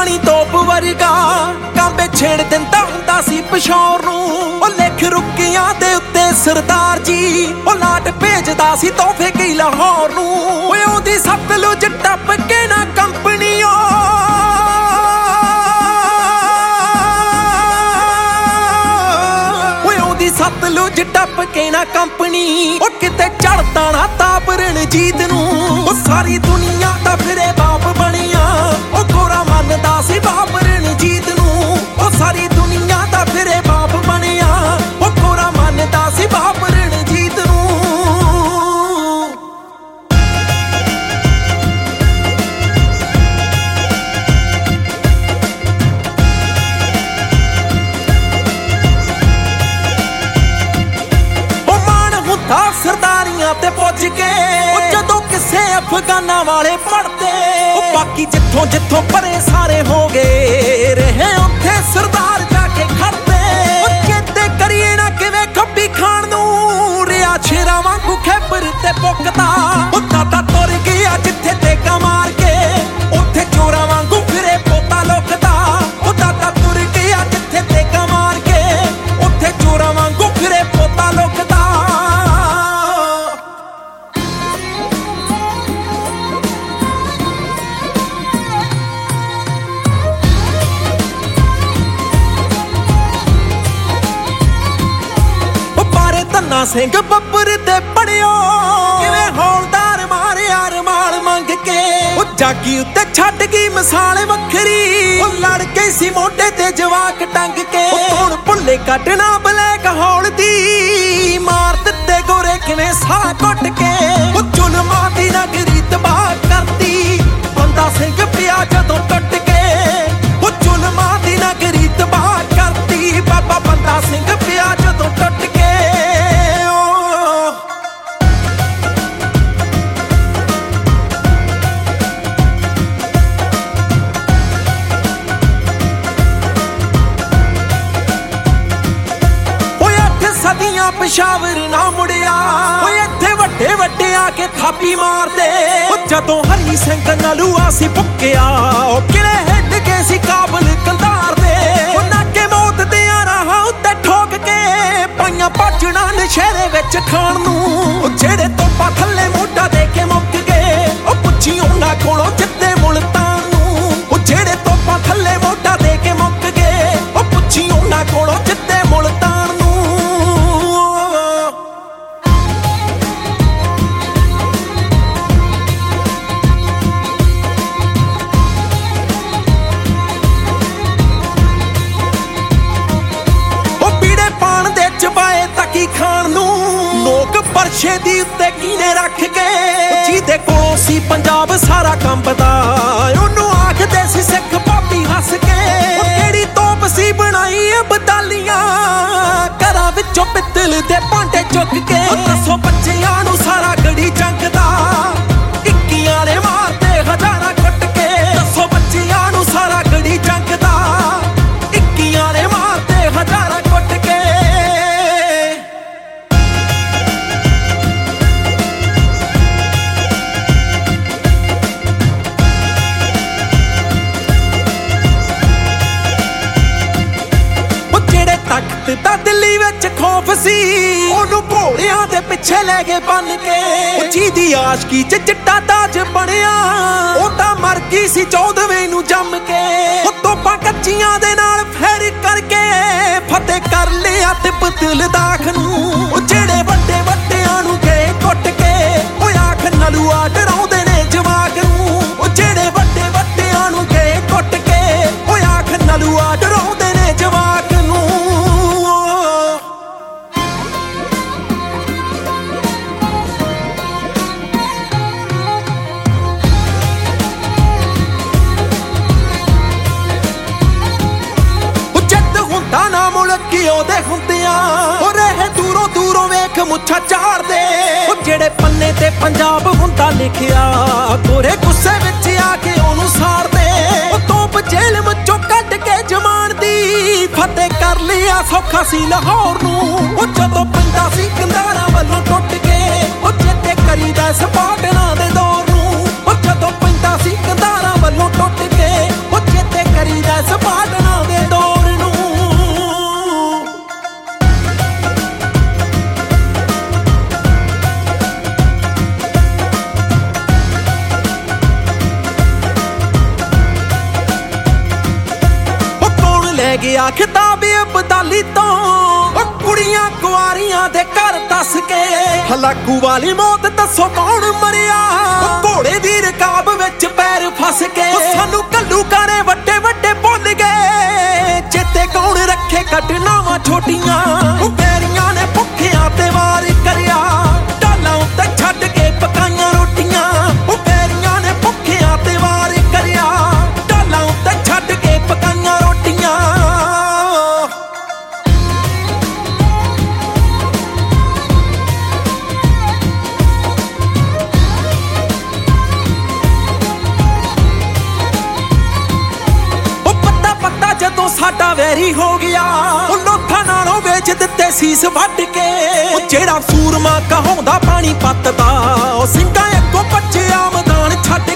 ਪਾਣੀ ਤੋਪ ਵਰਗਾ ਕਾਂਬੇ ਛੇੜ ਦਿੰਦਾ ਹੁੰਦਾ ਸੀ ਪਿਸ਼ੌਰ ਨੂੰ ਉਹ ਲਿਖ ਰੁੱਕਿਆਂ ਦੇ ਉੱਤੇ ਸਰਦਾਰ ਜੀ ਉਹ ਲਾਟ ਭੇਜਦਾ ਸੀ ਤੋਹਫੇ ਕਈ ਲਾਹੌਰ ਨੂੰ ਓਏ ਉਹਦੀ ਸਤਲੁਜ ਟੱਪ ਕੇ ਨਾ ਕੰਪਨੀਓ ਸਤਲੁਜ ਟੱਪ ਕੇ ਨਾ ਕੰਪਨੀ ਉਹ ਕਿਤੇ ਚੜਦਾ ਨਾ ਤਾਪ ਰਣਜੀਤ ਨੂੰ ਉਹ ਸਾਰੀ ਦੁਨੀਆ ਦਾ ਫਿਰੇ ਬਾਪ ਬਣਿਆ ਉਹ ਗੋਰਾ ਮੰਨਦਾ ਸੀ ਬਾਪ ਰਣਜੀਤ ਨੂੰ ਉਹ ਸਾਰੀ ਦੁਨੀਆ ਦਾ ਫਿਰੇ ਬਾਪ ਬਣਿਆ ਉਹ ਗੋਰਾ ਮੰਨਦਾ ਸੀ ਬਾਪ ਰਣਜੀਤ ਨੂੰ ਸਰਦਾਰੀਆਂ ਤੇ ਪੁੱਜ ਕੇ ਉਹ ਜਦੋਂ ਕਿਸੇ ਅਫਗਾਨਾਂ ਵਾਲੇ ਪੜਦੇ ਉਹ ਬਾਕੀ ਜਿੱਥੋਂ ਜਿੱਥੋਂ ਪਰੇ ਸਾਰੇ ਹੋ ਗਏ ਰਹੇ ਉੱਥੇ ਸਰਦਾਰ ਜਾ ਕੇ ਖੜਦੇ ਉਹ ਚੇਤੇ ਕਰੀਏ ਨਾ ਕਿਵੇਂ ਖੱਬੀ ਖਾਣ ਨੂੰ ਰਿਆ ਸ਼ੇਰਾਂ ਵਾਂਗੂ ਖੈਬਰ ਤੇ ਪੁੱਕਦਾ ਉਹ ਦਾਦਾ ਤੁਰ ਗਿਆ ਜਿੱਥੇ ਤੇਗਾ ਮਾਰ ਕੇ ਉੱਥੇ ਚੋਰਾਂ ਵਾਂਗੂ ਫਿਰੇ ਪੋਤਾ ਲੁਕਦਾ ਉਹ ਦਾਦਾ ਤੁਰ ਗਿਆ ਜਿੱਥੇ ਤੇਗਾ ਮਾਰ ਕੇ ਉੱਥੇ ਚੋਰਾਂ ਵਾਂਗੂ ਫਿਰੇ ਪੋਤਾ ਲੁਕਦਾ ਧੰਨਾ ਸਿੰਘ ਬੱਬਰ ਤੇ ਪੜਿਓ ਕਿਵੇਂ ਹੌਲਦਾਰ ਮਾਰਿਆ ਰਮਾਲ ਮੰਗ ਕੇ ਉਹ ਜਾਗੀ ਉੱਤੇ ਛੱਡ ਗਈ ਮਿਸਾਲ ਵੱਖਰੀ ਉਹ ਲੜ ਕੇ ਸੀ ਮੋਢੇ ਤੇ ਜਵਾਕ ਟੰਗ ਕੇ ਹੁਣ ਭੁੱਲੇ ਕੱਢਣਾ ਬਲੈਕ ਹੌਲ ਦੀ ਮਾਰ ਦਿੱਤੇ ਗੋਰੇ ਕਿਵੇਂ ਸਾਹ ਘੁੱਟ ਕੇ ਉਹ ਜ਼ੁਲਮਾਂ ਦੀ ਨਗਰੀ ਤਬਾਹ ਕਰਤੀ ਬੰਦਾ ਸਿੰਘ ਪਿਆ ਜਦੋਂ ਟੁੱਟ ਕੇ ਉਹ ਜ਼ੁਲਮਾਂ ਦੀ ਨਗਰੀ ਤਬਾਹ ਕਰਤੀ ਬਾਬਾ ਬੰਦਾ ਸਿੰਘ ਪਿਆ ਜਦੋਂ ਟੁੱਟ ਕੇ ਪਸ਼ਾਵਰ ਨਾ ਮੁੜਿਆ ਓਏ ਇੱਥੇ ਵੱਡੇ ਵੱਡੇ ਆ ਕੇ ਥਾਪੀ ਮਾਰਦੇ ਉਹ ਜਦੋਂ ਹਰੀ ਸਿੰਘ ਨਲੂਆ ਸੀ ਭੁੱਕਿਆ ਉਹ ਕਿਲੇ ਹਿੱਟ ਕੇ ਸੀ ਕਾਬਲ ਕੰਧਾਰ ਦੇ ਉਹ ਨਾਕੇ ਮੌਤ ਦੇ ਰਾਹਾਂ ਉੱਤੇ ਠੋਕ ਕੇ ਪਾਈਆਂ ਭਾਜਣਾ ਨਸ਼ੇਰੇ ਵਿੱਚ ਖਾਣ ਨੂੰ ਉਹ ਜਿਹੜੇ ਤੋਪਾਂ ਥੱਲੇ ਮੋਢਾ ਦੇ ਕੇ ਮੁੱਕ ਗਏ ਉਹ ਪੁੱਛੀ ਉਹਨਾਂ ਕੋਲੋਂ ਜਿੱਤੇ ਮੁਲਤਾਨ ਨੂੰ ਉਹ ਜਿਹੜੇ ਤੋਪਾਂ ਥੱਲੇ ਮੋਢਾ ਦੇ ਕੇ ਮੁੱਕ ਗਏ ਉਹ ਪੁੱਛੀ ਉਹਨਾਂ ਕੋਲੋਂ ਜਿੱਤੇ ਮੁਲਤਾਨ ਨੂੰ ਖਾਣ ਨੂੰ ਲੋਕ ਪਰਛੇ ਦੀ ਉੱਤੇ ਕੀਨੇ ਰੱਖ ਕੇ ਜਿਹਦੇ ਕੋਲੋਂ ਸੀ ਪੰਜਾਬ ਸਾਰਾ ਕੰਬਦਾ ਉਹਨੂੰ ਆਖਦੇ ਸੀ ਸਿੱਖ ਭਾਬੀ ਹੱਸ ਕੇ ਉਹ ਕਿਹੜੀ ਤੋਪ ਸੀ ਬਣਾਈ ਅਬਦਾਲੀਆਂ ਘਰਾਂ ਵਿੱਚੋਂ ਪਿੱਤਲ ਦੇ ਭਾਂਡੇ ਚੁੱਕ ਕੇ ਦੱਸੋ ਬੱਚਿਆਂ ਨੂੰ ਸਾਰਾ ਗੜੀ ਜੰਗ ਦਾ ਇੱਕੀਆਂ ਨੇ ਮਾਰਦੇ ਹਜ਼ਾਰਾਂ ਕੁੱਟ ਕੇ ਦੱਸੋ ਬੱਚਿਆਂ ਨੂੰ ਸਾਰਾ ਗੜੀ ਜੰਗ ਦਾ ਇੱਕੀਆਂ ਨੇ ਮਾਰਦੇ ਹਜ਼ਾਰਾਂ ਕੁੱਟ ਕੇ ਤਾਂ ਦਿੱਲੀ ਵਿੱਚ ਖੌਫ ਸੀ ਉਹਨੂੰ ਘੋੜਿਆਂ ਦੇ ਪਿੱਛੇ ਲੈ ਕੇ ਬੰਨ ਕੇ ਉਹ ਜਿਹਦੀ ਆਸ਼ਕੀ ਚ ਚਿੱਟਾ ਤਾਜ ਬਣਿਆ ਉਹ ਤਾਂ ਮਰ ਗਈ ਸੀ 14ਵੇਂ ਨੂੰ ਜੰਮ ਕੇ ਉਹ ਤੋਪਾਂ ਕੱਚੀਆਂ ਦੇ ਨਾਲ ਫੇਰ ਕਰਕੇ ਫਤਿਹ ਕਰ ਲਿਆ ਤਿੱਬਤ ਲਦਾਖ ਨੂੰ ਉਹ ਜਿਹੜੇ ਵੱਡੇ ਵੱਡਿਆਂ ਨੂੰ ਗਏ ਕੁੱਟ ਕੇ ਉਹ ਆਖ ਨਲੂਆ ਡਰਾਉਂਦੇ ਨੇ ਜਵਾਕ ਨੂੰ ਉਹ ਜਿਹੜੇ ਵੱਡੇ ਵੱਡਿਆਂ ਨੂੰ ਗਏ ਕੁੱਟ ਕੇ ਉਹ ਆਖ ਨਲੂਆ ਡਰਾਉਂਦੇ ਨੇ ਜਵਾਕ ਨੂੰ ਉਹਦੇ ਹੁੰਦਿਆਂ ਉਹ ਰਹੇ ਦੂਰੋਂ ਦੂਰੋਂ ਵੇਖ ਮੁੱਛਾਂ ਝਾੜਦੇ ਉਹ ਜਿਹੜੇ ਪੰਨੇ ਤੇ ਪੰਜਾਬ ਹੁੰਦਾ ਲਿਖਿਆ ਗੋਰੇ ਗੁੱਸੇ ਵਿੱਚ ਆ ਕੇ ਉਹਨੂੰ ਸਾੜਦੇ ਉਹ ਤੋਪ ਜੇਲ੍ਹ ਵਿੱਚੋਂ ਕੱਢ ਕੇ ਜਮਾਨ ਦੀ ਫਤਿਹ ਕਰ ਲਿਆ ਸੌਖਾ ਸੀ ਲਾਹੌਰ ਨੂੰ ਉਹ ਜਦੋਂ ਪੈਂਦਾ ਸੀ ਕੰਧਾਰਾਂ ਵੱਲੋਂ ਟੁੱਟ ਕੇ ਉਹ ਚੇਤੇ ਕਰੀਦਾ ਸਪਾਟਣਾ ਦੇ ਦੌਰ ਨੂੰ ਉਹ ਜਦੋਂ ਪੈਂਦਾ ਸੀ ਕੰਧਾਰਾਂ ਵੱਲੋਂ ਟੁੱਟ ਕੇ ਉਹ ਚੇਤੇ ਲੈ ਗਿਆ ਖਿਤਾਬ ਅਬਦਾਲੀ ਤੋਂ ਉਹ ਕੁੜੀਆਂ ਕੁਆਰੀਆਂ ਦੇ ਘਰ ਦੱਸ ਕੇ ਹਲਾਕੂ ਵਾਲੀ ਮੌਤ ਦੱਸੋ ਕੌਣ ਮਰਿਆ ਉਹ ਘੋੜੇ ਦੀ ਰਕਾਬ ਵਿੱਚ ਪੈਰ ਫਸ ਕੇ ਸਾਨੂੰ ਘੱਲੂਘਾਰੇ ਵੱਡੇ ਵੱਡੇ ਭੁੱਲ ਗਏ ਚੇਤੇ ਕੌਣ ਰੱਖੇ ਘਟਨਾਵਾਂ ਛੋਟੀਆਂ ਉਹ ਬੇਰੀਆਂ ਨੇ ਭੁੱਖਿਆਂ ਤੇ ਵਾਰ ਕਰਿਆ ਢਾਲਾਂ ਉੱਤੇ ਛੱਡ ਕੇ ਪਕਾਈਆਂ ਰੋਟੀਆਂ ਉਹ ਬੇਰੀਆਂ ਨੇ ਭੁੱਖਿਆਂ ਤੇ ਵਾਰ ਕਰਿਆ ਢਾਲਾਂ ਉੱਤੇ ਛੱਡ ਕੇ ਪਕਾਈਆਂ ਰੋਟੀਆਂ ਜਦੋਂ ਸਾਡਾ ਵੈਰੀ ਹੋ ਗਿਆ ਉਹ ਲੋਕਾਂ ਨਾਲੋਂ ਵੇਚ ਦਿੱਤੇ ਸੀਸ ਵੱਢ ਕੇ ਉਹ ਜਿਹੜਾ ਸੂਰਮਾ ਕਹਾਉਂਦਾ ਪਾਣੀ ਪੱਤ ਦਾ ਉਹ ਸਿੰਘਾਂ ਅੱਗੋਂ ਬੱਚਿਆ ਮੈਦਾਨ ਛੱਡ